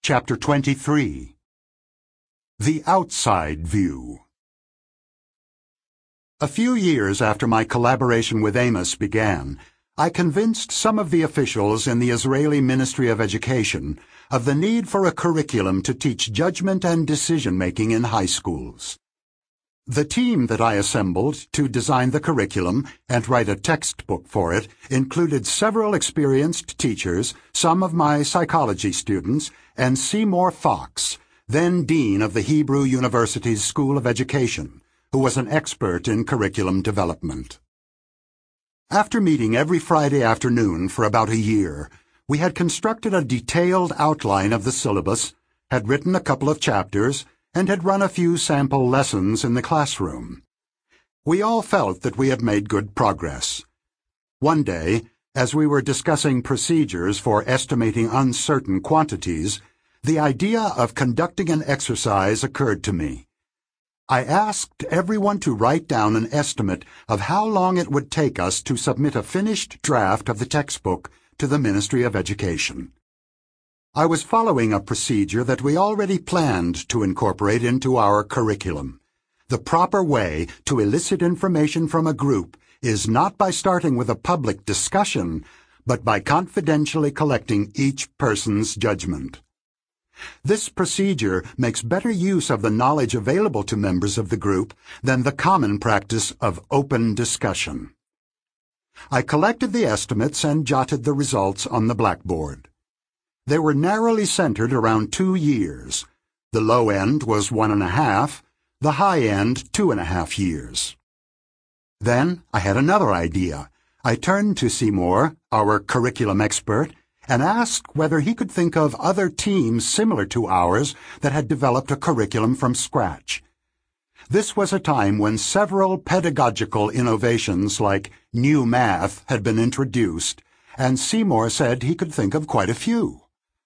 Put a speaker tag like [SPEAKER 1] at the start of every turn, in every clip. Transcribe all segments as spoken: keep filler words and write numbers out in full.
[SPEAKER 1] Chapter twenty-three. The Outside View. A few years after my collaboration with Amos began, I convinced some of the officials in the Israeli Ministry of Education of the need for a curriculum to teach judgment and decision-making in high schools. The team that I assembled to design the curriculum and write a textbook for it included several experienced teachers, some of my psychology students, and Seymour Fox, then dean of the Hebrew University's School of Education, who was an expert in curriculum development. After meeting every Friday afternoon for about a year, we had constructed a detailed outline of the syllabus, had written a couple of chapters, and had run a few sample lessons in the classroom. We all felt that we had made good progress. One day, as we were discussing procedures for estimating uncertain quantities, the idea of conducting an exercise occurred to me. I asked everyone to write down an estimate of how long it would take us to submit a finished draft of the textbook to the Ministry of Education. I was following a procedure that we already planned to incorporate into our curriculum. The proper way to elicit information from a group is not by starting with a public discussion, but by confidentially collecting each person's judgment. This procedure makes better use of the knowledge available to members of the group than the common practice of open discussion. I collected the estimates and jotted the results on the blackboard. They were narrowly centered around two years. The low end was one and a half, the high end two and a half years. Then I had another idea. I turned to Seymour, our curriculum expert, and asked whether he could think of other teams similar to ours that had developed a curriculum from scratch. This was a time when several pedagogical innovations like new math had been introduced, and Seymour said he could think of quite a few.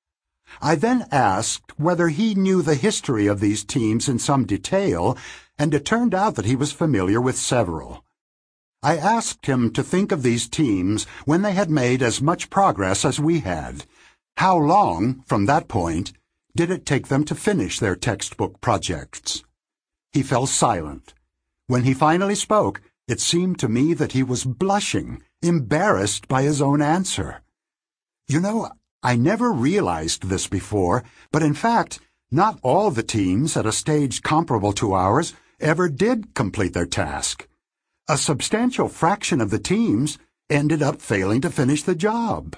[SPEAKER 1] I then asked whether he knew the history of these teams in some detail, and it turned out that he was familiar with several. I asked him to think of these teams when they had made as much progress as we had. How long, from that point, did it take them to finish their textbook projects? He fell silent. When he finally spoke, it seemed to me that he was blushing, embarrassed by his own answer. You know, I never realized this before, but in fact, not all the teams at a stage comparable to ours ever did complete their task. A substantial fraction of the teams ended up failing to finish the job.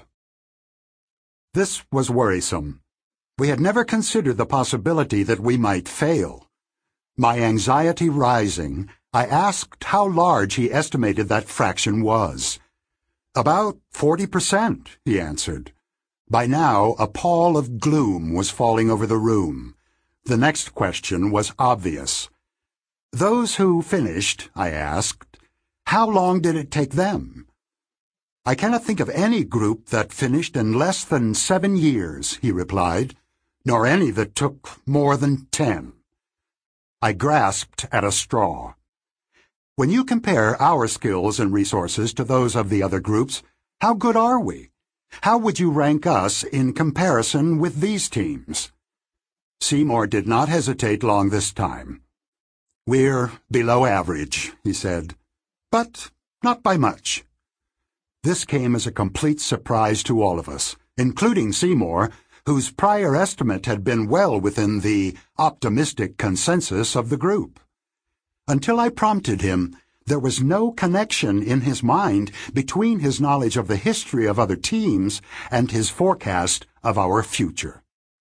[SPEAKER 1] This was worrisome. We had never considered the possibility that we might fail. My anxiety rising, I asked how large he estimated that fraction was. About forty percent, he answered. By now, a pall of gloom was falling over the room. The next question was obvious. Those who finished, I asked, how long did it take them? I cannot think of any group that finished in less than seven years, he replied, nor any that took more than ten. I grasped at a straw. When you compare our skills and resources to those of the other groups, how good are we? How would you rank us in comparison with these teams? Seymour did not hesitate long this time. We're below average, he said, but not by much. This came as a complete surprise to all of us, including Seymour, whose prior estimate had been well within the optimistic consensus of the group. Until I prompted him, there was no connection in his mind between his knowledge of the history of other teams and his forecast of our future.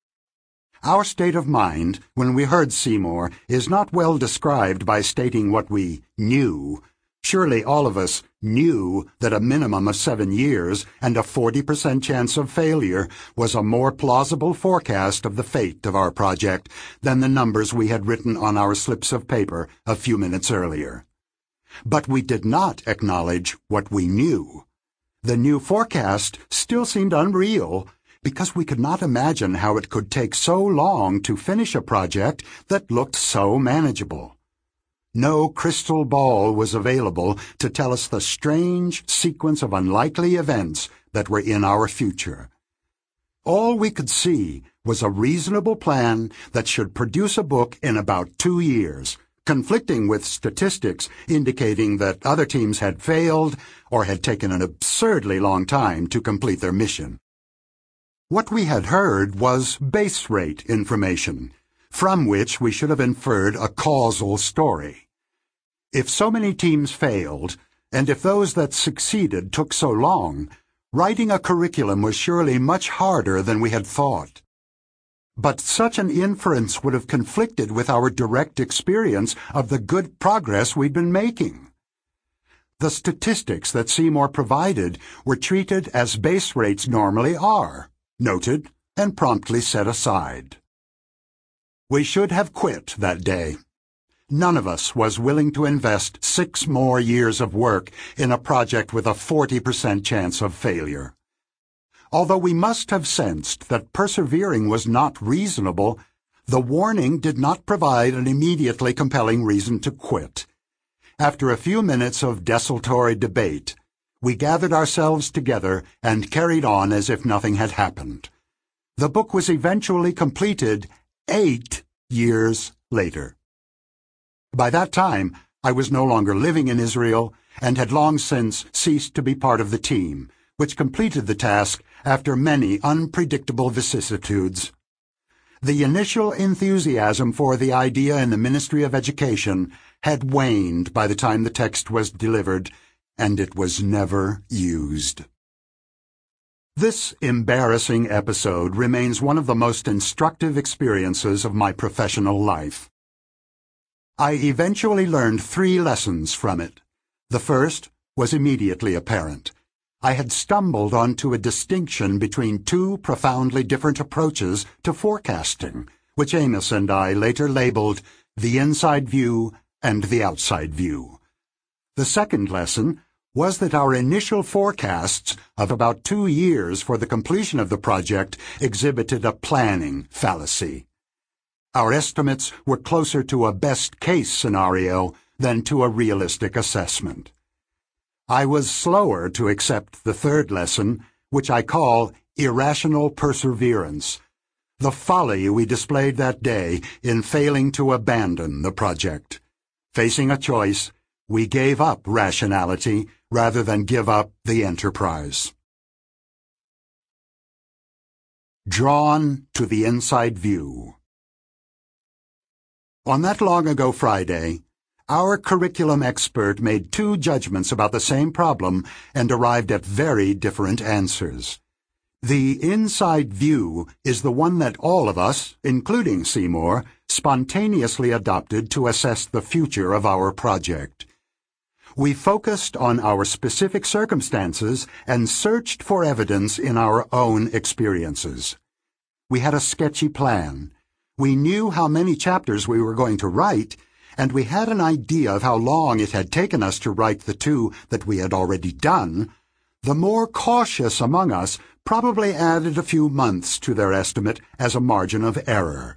[SPEAKER 1] Our state of mind, when we heard Seymour, is not well described by stating what we knew. Surely all of us knew that a minimum of seven years and a forty percent chance of failure was a more plausible forecast of the fate of our project than the numbers we had written on our slips of paper a few minutes earlier. But we did not acknowledge what we knew. The new forecast still seemed unreal because we could not imagine how it could take so long to finish a project that looked so manageable. No crystal ball was available to tell us the strange sequence of unlikely events that were in our future. All we could see was a reasonable plan that should produce a book in about two years, conflicting with statistics indicating that other teams had failed or had taken an absurdly long time to complete their mission. What we had heard was base rate information, from which we should have inferred a causal story. If so many teams failed, and if those that succeeded took so long, writing a curriculum was surely much harder than we had thought. But such an inference would have conflicted with our direct experience of the good progress we'd been making. The statistics that Seymour provided were treated as base rates normally are, noted and promptly set aside. We should have quit that day. None of us was willing to invest six more years of work in a project with a forty percent chance of failure. Although we must have sensed that persevering was not reasonable, the warning did not provide an immediately compelling reason to quit. After a few minutes of desultory debate, we gathered ourselves together and carried on as if nothing had happened. The book was eventually completed eight years later. By that time, I was no longer living in Israel and had long since ceased to be part of the team, which completed the task after many unpredictable vicissitudes. The initial enthusiasm for the idea in the Ministry of Education had waned by the time the text was delivered, and it was never used. This embarrassing episode remains one of the most instructive experiences of my professional life. I eventually learned three lessons from it. The first was immediately apparent. I had stumbled onto a distinction between two profoundly different approaches to forecasting, which Amos and I later labeled the inside view and the outside view. The second lesson was that our initial forecasts of about two years for the completion of the project exhibited a planning fallacy. Our estimates were closer to a best-case scenario than to a realistic assessment. I was slower to accept the third lesson, which I call irrational perseverance, the folly we displayed that day in failing to abandon the project. Facing a choice, we gave up rationality rather than give up the enterprise. Drawn to the inside view. On that long-ago Friday, our curriculum expert made two judgments about the same problem and arrived at very different answers. The inside view is the one that all of us, including Seymour, spontaneously adopted to assess the future of our project. We focused on our specific circumstances and searched for evidence in our own experiences. We had a sketchy plan. We knew how many chapters we were going to write, and we had an idea of how long it had taken us to write the two that we had already done. The more cautious among us probably added a few months to their estimate as a margin of error.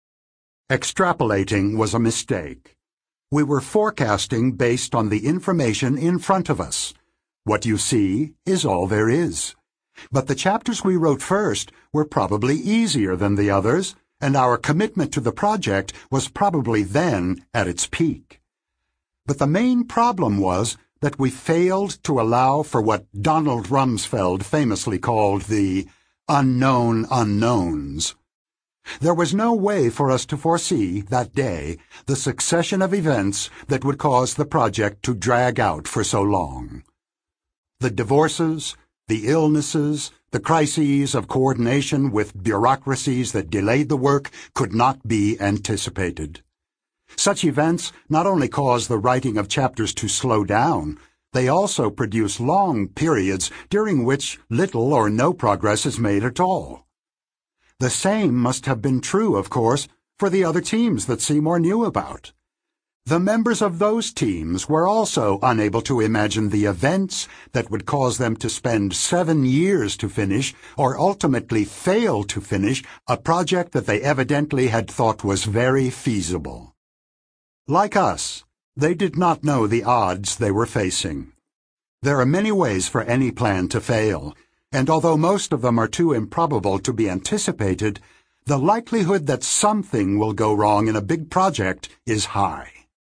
[SPEAKER 1] Extrapolating was a mistake. We were forecasting based on the information in front of us. What you see is all there is. But the chapters we wrote first were probably easier than the others, and our commitment to the project was probably then at its peak. But the main problem was that we failed to allow for what Donald Rumsfeld famously called the unknown unknowns. There was no way for us to foresee, that day, the succession of events that would cause the project to drag out for so long. The divorces, the illnesses, the crises of coordination with bureaucracies that delayed the work could not be anticipated. Such events not only cause the writing of chapters to slow down, they also produce long periods during which little or no progress is made at all. The same must have been true, of course, for the other teams that Seymour knew about. The members of those teams were also unable to imagine the events that would cause them to spend seven years to finish, or ultimately fail to finish, a project that they evidently had thought was very feasible. Like us, they did not know the odds they were facing. There are many ways for any plan to fail, and although most of them are too improbable to be anticipated, the likelihood that something will go wrong in a big project is high.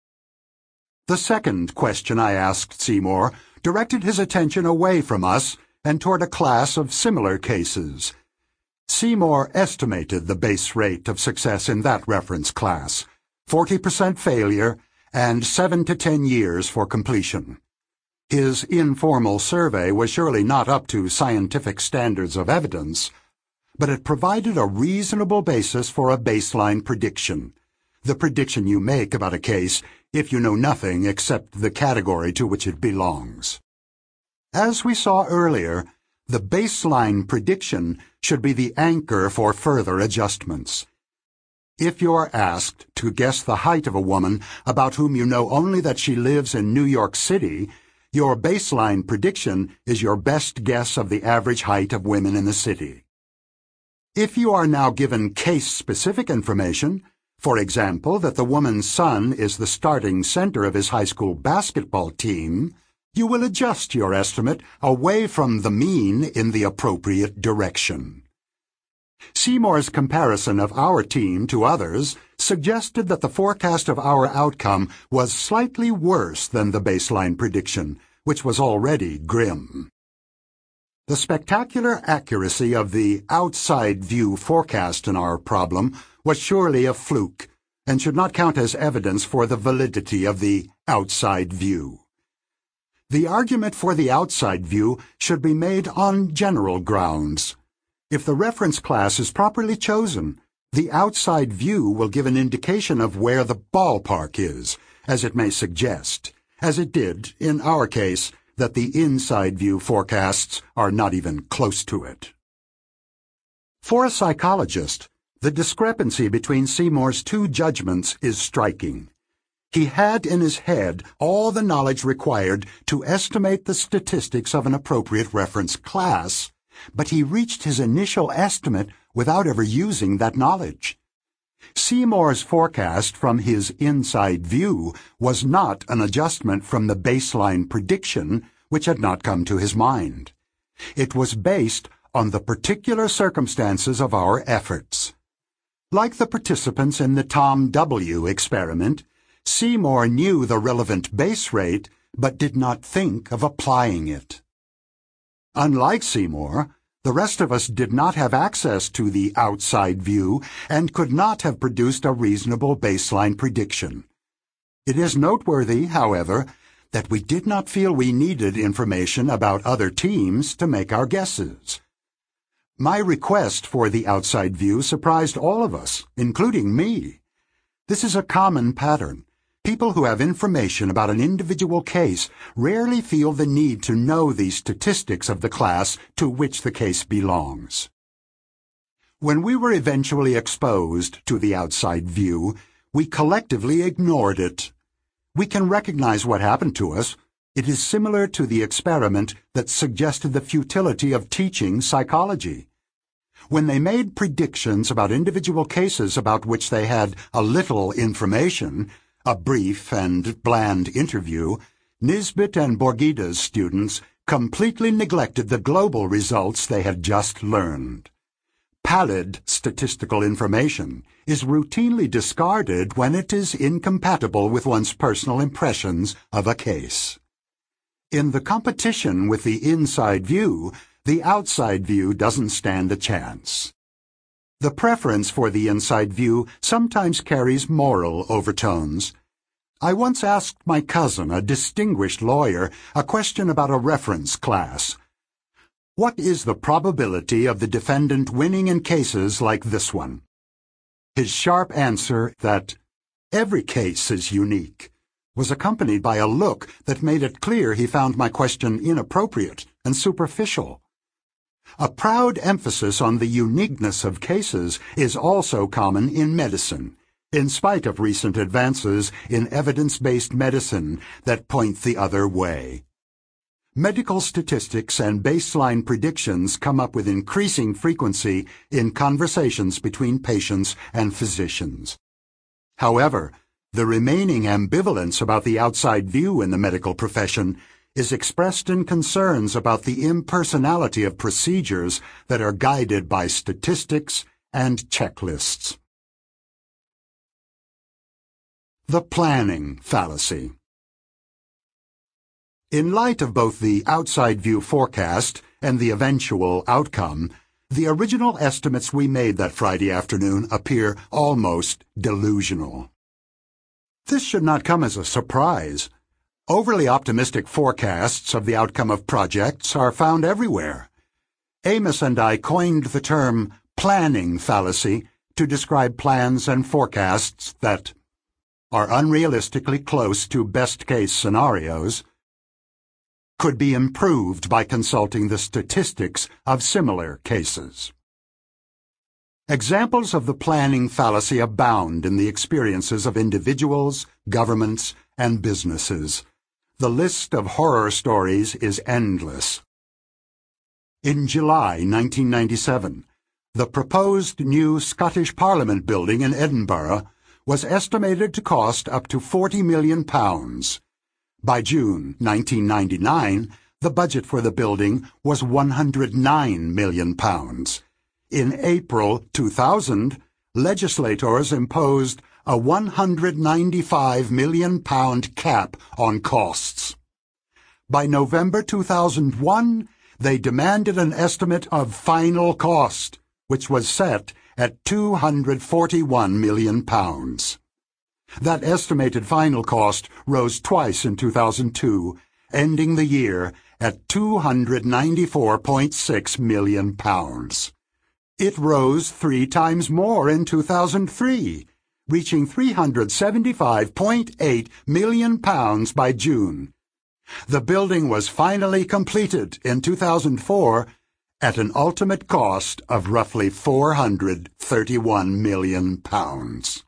[SPEAKER 1] The second question I asked Seymour directed his attention away from us and toward a class of similar cases. Seymour estimated the base rate of success in that reference class, forty percent failure and seven to ten years for completion. His informal survey was surely not up to scientific standards of evidence, but it provided a reasonable basis for a baseline prediction, the prediction you make about a case if you know nothing except the category to which it belongs. As we saw earlier, the baseline prediction should be the anchor for further adjustments. If you're asked to guess the height of a woman about whom you know only that she lives in New York City, your baseline prediction is your best guess of the average height of women in the city. If you are now given case-specific information, for example, that the woman's son is the starting center of his high school basketball team, you will adjust your estimate away from the mean in the appropriate direction. Seymour's comparison of our team to others suggested that the forecast of our outcome was slightly worse than the baseline prediction, which was already grim. The spectacular accuracy of the outside view forecast in our problem was surely a fluke and should not count as evidence for the validity of the outside view. The argument for the outside view should be made on general grounds. If the reference class is properly chosen, the outside view will give an indication of where the ballpark is, as it may suggest, as it did in our case, that the inside view forecasts are not even close to it. For a psychologist, the discrepancy between Seymour's two judgments is striking. He had in his head all the knowledge required to estimate the statistics of an appropriate reference class, but he reached his initial estimate without ever using that knowledge. Seymour's forecast from his inside view was not an adjustment from the baseline prediction, which had not come to his mind. It was based on the particular circumstances of our efforts. Like the participants in the Tom W. experiment, Seymour knew the relevant base rate, but did not think of applying it. Unlike Seymour, the rest of us did not have access to the outside view and could not have produced a reasonable baseline prediction. It is noteworthy, however, that we did not feel we needed information about other teams to make our guesses. My request for the outside view surprised all of us, including me. This is a common pattern. People who have information about an individual case rarely feel the need to know the statistics of the class to which the case belongs. When we were eventually exposed to the outside view, we collectively ignored it. We can recognize what happened to us. It is similar to the experiment that suggested the futility of teaching psychology. When they made predictions about individual cases about which they had a little information, a brief and bland interview, Nisbet and Borgida's students completely neglected the global results they had just learned. Pallid statistical information is routinely discarded when it is incompatible with one's personal impressions of a case. In the competition with the inside view, the outside view doesn't stand a chance. The preference for the inside view sometimes carries moral overtones. I once asked my cousin, a distinguished lawyer, a question about a reference class. What is the probability of the defendant winning in cases like this one? His sharp answer that every case is unique was accompanied by a look that made it clear he found my question inappropriate and superficial. A proud emphasis on the uniqueness of cases is also common in medicine, in spite of recent advances in evidence-based medicine that point the other way. Medical statistics and baseline predictions come up with increasing frequency in conversations between patients and physicians. However, the remaining ambivalence about the outside view in the medical profession is expressed in concerns about the impersonality of procedures that are guided by statistics and checklists. The planning fallacy. In light of both the outside view forecast and the eventual outcome, the original estimates we made that Friday afternoon appear almost delusional. This should not come as a surprise. Overly optimistic forecasts of the outcome of projects are found everywhere. Amos and I coined the term planning fallacy to describe plans and forecasts that are unrealistically close to best-case scenarios, could be improved by consulting the statistics of similar cases. Examples of the planning fallacy abound in the experiences of individuals, governments, and businesses. The list of horror stories is endless. In July nineteen ninety-seven, the proposed new Scottish Parliament building in Edinburgh was estimated to cost up to forty million pounds. By June nineteen ninety-nine, the budget for the building was one hundred nine million pounds. In April two thousand, legislators imposed a one hundred ninety-five million pound cap on costs. By November two thousand one, they demanded an estimate of final cost, which was set at two hundred forty-one million pounds. That estimated final cost rose twice in two thousand two, ending the year at two hundred ninety-four point six million pounds. It rose three times more in two thousand three, reaching three hundred seventy-five point eight million pounds by June. The building was finally completed in two thousand four at an ultimate cost of roughly four hundred thirty-one million pounds.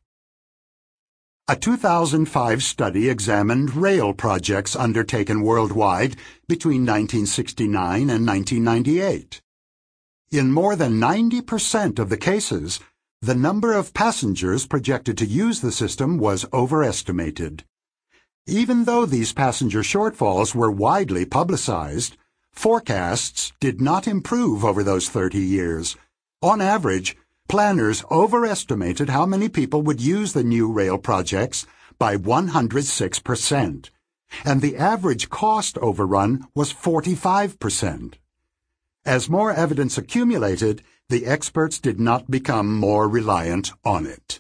[SPEAKER 1] A two thousand five study examined rail projects undertaken worldwide between nineteen sixty-nine and nineteen ninety-eight. In more than ninety percent of the cases, the number of passengers projected to use the system was overestimated. Even though these passenger shortfalls were widely publicized, forecasts did not improve over those thirty years. On average, planners overestimated how many people would use the new rail projects by one hundred six percent, and the average cost overrun was forty-five percent. As more evidence accumulated, the experts did not become more reliant on it.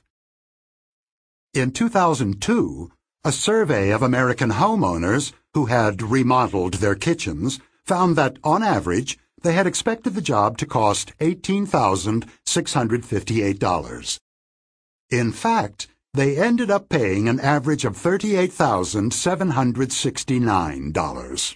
[SPEAKER 1] In two thousand two, a survey of American homeowners who had remodeled their kitchens found that, on average, they had expected the job to cost eighteen thousand six hundred fifty-eight dollars. In fact, they ended up paying an average of thirty-eight thousand seven hundred sixty-nine dollars.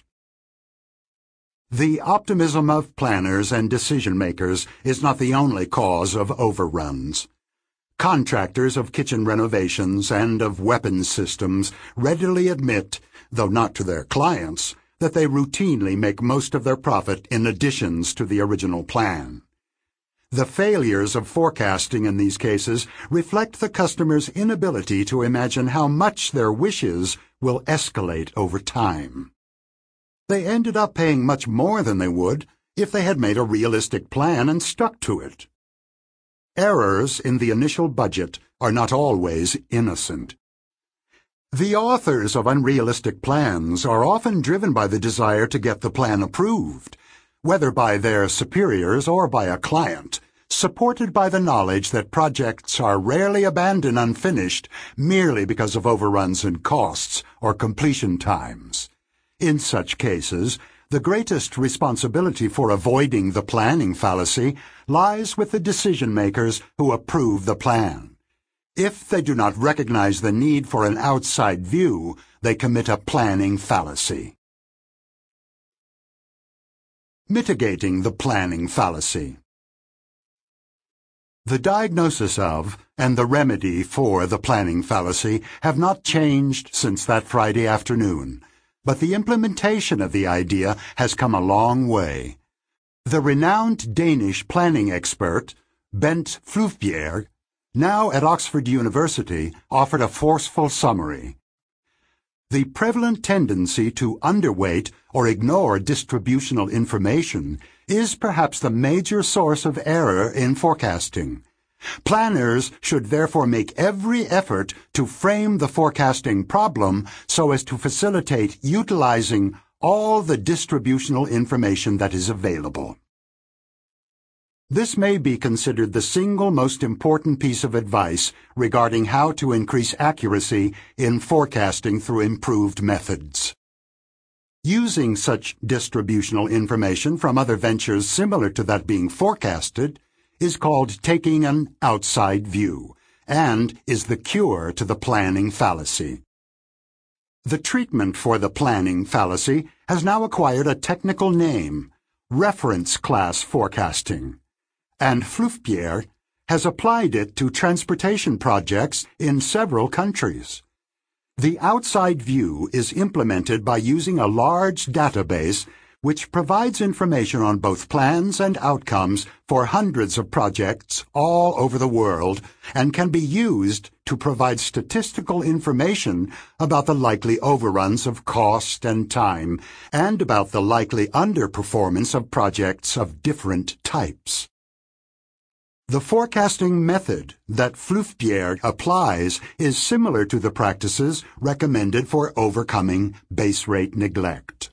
[SPEAKER 1] The optimism of planners and decision-makers is not the only cause of overruns. Contractors of kitchen renovations and of weapons systems readily admit, though not to their clients, that they routinely make most of their profit in additions to the original plan. The failures of forecasting in these cases reflect the customer's inability to imagine how much their wishes will escalate over time. They ended up paying much more than they would if they had made a realistic plan and stuck to it. Errors in the initial budget are not always innocent. The authors of unrealistic plans are often driven by the desire to get the plan approved, whether by their superiors or by a client, supported by the knowledge that projects are rarely abandoned unfinished merely because of overruns in costs or completion times. In such cases, the greatest responsibility for avoiding the planning fallacy lies with the decision-makers who approve the plan. If they do not recognize the need for an outside view, they commit a planning fallacy. Mitigating the planning fallacy. The diagnosis of and the remedy for the planning fallacy have not changed since that Friday afternoon, but the implementation of the idea has come a long way. The renowned Danish planning expert, Bent Fluffbjerg, now at Oxford University, offered a forceful summary. The prevalent tendency to underweight or ignore distributional information is perhaps the major source of error in forecasting. Planners should therefore make every effort to frame the forecasting problem so as to facilitate utilizing all the distributional information that is available. This may be considered the single most important piece of advice regarding how to increase accuracy in forecasting through improved methods. Using such distributional information from other ventures similar to that being forecasted is called taking an outside view, and is the cure to the planning fallacy. The treatment for the planning fallacy has now acquired a technical name, reference class forecasting, and Flouffier has applied it to transportation projects in several countries. The outside view is implemented by using a large database which provides information on both plans and outcomes for hundreds of projects all over the world and can be used to provide statistical information about the likely overruns of cost and time and about the likely underperformance of projects of different types. The forecasting method that Flouffier applies is similar to the practices recommended for overcoming base rate neglect.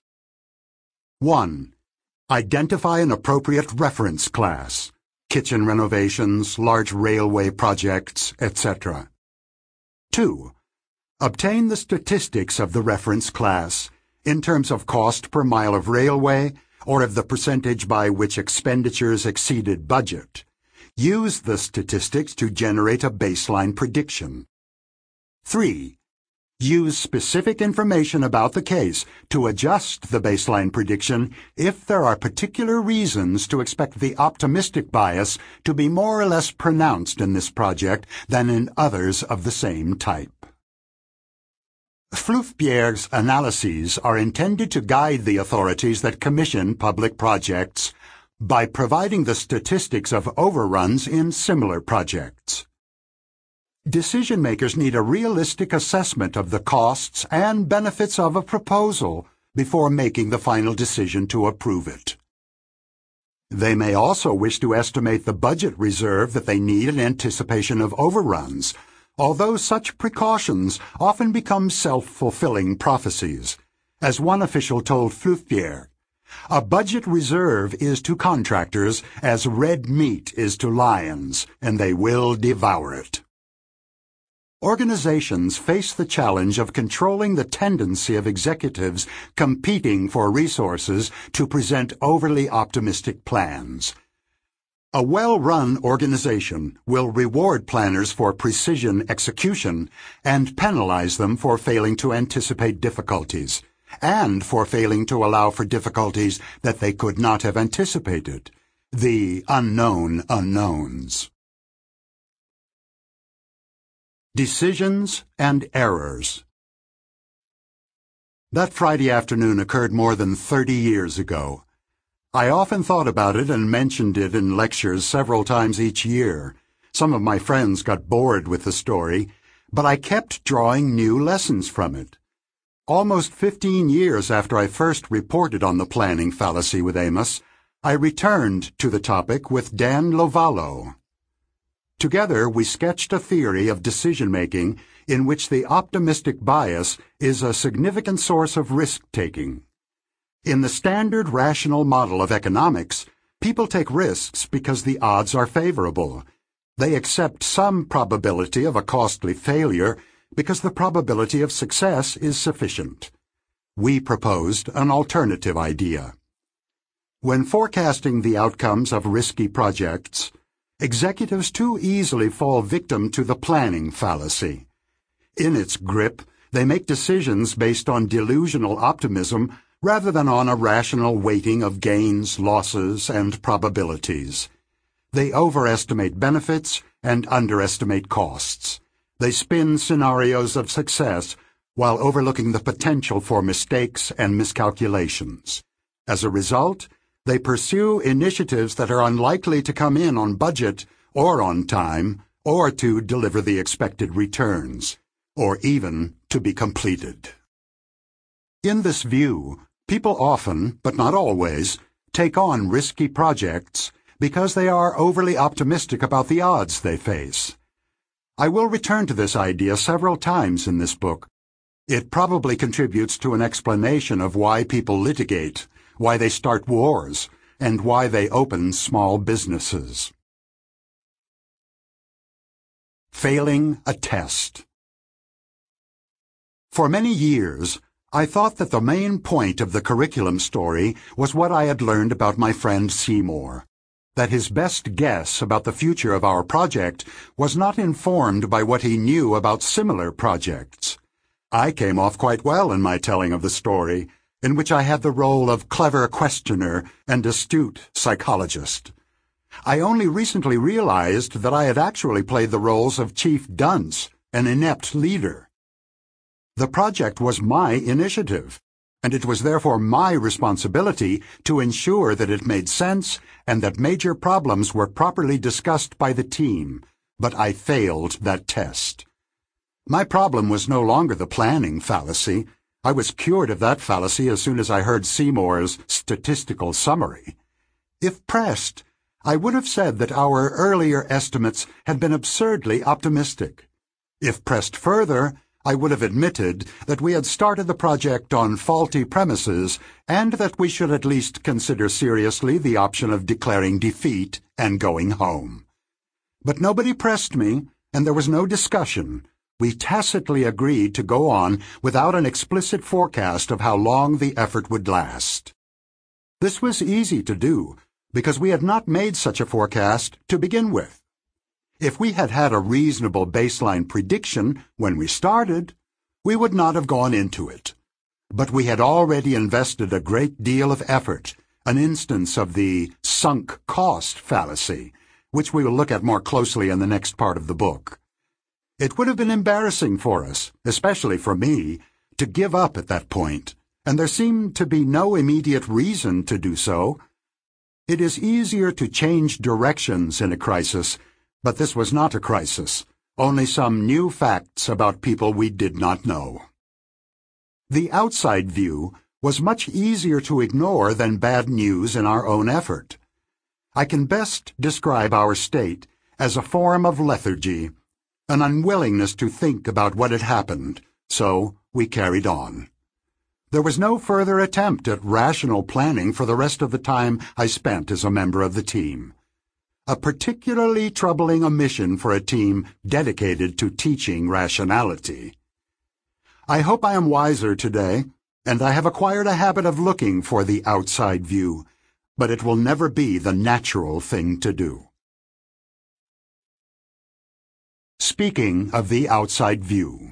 [SPEAKER 1] one. Identify an appropriate reference class, kitchen renovations, large railway projects, et cetera. two. Obtain the statistics of the reference class in terms of cost per mile of railway or of the percentage by which expenditures exceeded budget. Use the statistics to generate a baseline prediction. three. Use specific information about the case to adjust the baseline prediction if there are particular reasons to expect the optimistic bias to be more or less pronounced in this project than in others of the same type. Flouffier's analyses are intended to guide the authorities that commission public projects by providing the statistics of overruns in similar projects. Decision-makers need a realistic assessment of the costs and benefits of a proposal before making the final decision to approve it. They may also wish to estimate the budget reserve that they need in anticipation of overruns, although such precautions often become self-fulfilling prophecies. As one official told Flouffier, "A budget reserve is to contractors as red meat is to lions, and they will devour it." Organizations face the challenge of controlling the tendency of executives competing for resources to present overly optimistic plans. A well-run organization will reward planners for precision execution and penalize them for failing to anticipate difficulties, and for failing to allow for difficulties that they could not have anticipated, the unknown unknowns. Decisions and errors. That Friday afternoon occurred more than thirty years ago. I often thought about it and mentioned it in lectures several times each year. Some of my friends got bored with the story, but I kept drawing new lessons from it. Almost fifteen years after I first reported on the planning fallacy with Amos, I returned to the topic with Dan Lovallo. Together, we sketched a theory of decision-making in which the optimistic bias is a significant source of risk-taking. In the standard rational model of economics, people take risks because the odds are favorable. They accept some probability of a costly failure because the probability of success is sufficient. We proposed an alternative idea. When forecasting the outcomes of risky projects, executives too easily fall victim to the planning fallacy. In its grip, they make decisions based on delusional optimism rather than on a rational weighting of gains, losses, and probabilities. They overestimate benefits and underestimate costs. They spin scenarios of success while overlooking the potential for mistakes and miscalculations. As a result, they pursue initiatives that are unlikely to come in on budget or on time or to deliver the expected returns, or even to be completed. In this view, people often, but not always, take on risky projects because they are overly optimistic about the odds they face. I will return to this idea several times in this book. It probably contributes to an explanation of why people litigate, why they start wars, and why they open small businesses. Failing a test. For many years, I thought that the main point of the curriculum story was what I had learned about my friend Seymour, that his best guess about the future of our project was not informed by what he knew about similar projects. I came off quite well in my telling of the story, in which I had the role of clever questioner and astute psychologist. I only recently realized that I had actually played the roles of chief dunce, an inept leader. The project was my initiative, and it was therefore my responsibility to ensure that it made sense and that major problems were properly discussed by the team, but I failed that test. My problem was no longer the planning fallacy. I was cured of that fallacy as soon as I heard Seymour's statistical summary. If pressed, I would have said that our earlier estimates had been absurdly optimistic. If pressed further, I would have admitted that we had started the project on faulty premises and that we should at least consider seriously the option of declaring defeat and going home. But nobody pressed me, and there was no discussion. We tacitly agreed to go on without an explicit forecast of how long the effort would last. This was easy to do, because we had not made such a forecast to begin with. If we had had a reasonable baseline prediction when we started, we would not have gone into it. But we had already invested a great deal of effort, an instance of the sunk cost fallacy, which we will look at more closely in the next part of the book. It would have been embarrassing for us, especially for me, to give up at that point, and there seemed to be no immediate reason to do so. It is easier to change directions in a crisis, but this was not a crisis, only some new facts about people we did not know. The outside view was much easier to ignore than bad news in our own effort. I can best describe our state as a form of lethargy, an unwillingness to think about what had happened, so we carried on. There was no further attempt at rational planning for the rest of the time I spent as a member of the team. A particularly troubling omission for a team dedicated to teaching rationality. I hope I am wiser today, and I have acquired a habit of looking for the outside view, but it will never be the natural thing to do. Speaking of the outside view.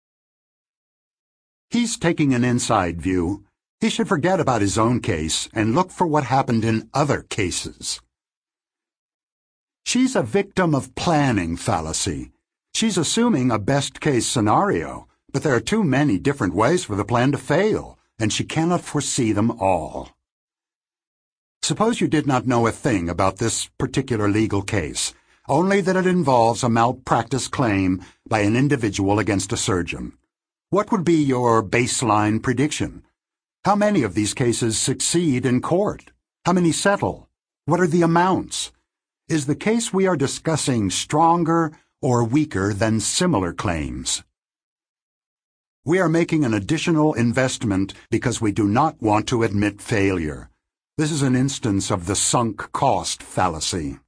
[SPEAKER 1] He's taking an inside view. He should forget about his own case and look for what happened in other cases. She's a victim of planning fallacy. She's assuming a best-case scenario, but there are too many different ways for the plan to fail, and she cannot foresee them all. Suppose you did not know a thing about this particular legal case, only that it involves a malpractice claim by an individual against a surgeon. What would be your baseline prediction? How many of these cases succeed in court? How many settle? What are the amounts? Is the case we are discussing stronger or weaker than similar claims? We are making an additional investment because we do not want to admit failure. This is an instance of the sunk cost fallacy.